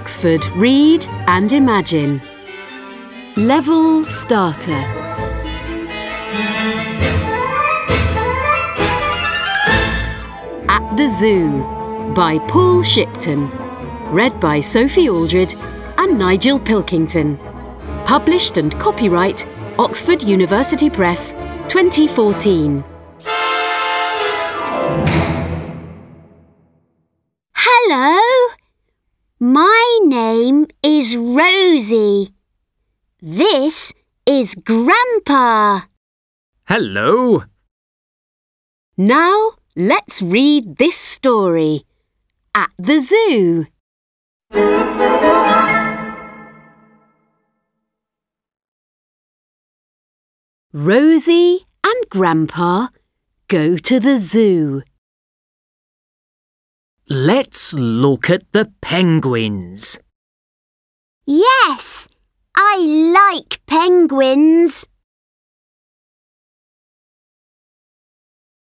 Oxford Read and Imagine. Level Starter. At the Zoo by Paul Shipton. Read by Sophie Aldred and Nigel Pilkington. Published and copyright Oxford University Press 2014. Hello, my name is Rosie. This is Grandpa. Hello. Now let's read this story. At the Zoo. Rosie and Grandpa go to the zoo. Let's look at the penguins. Yes, I like penguins.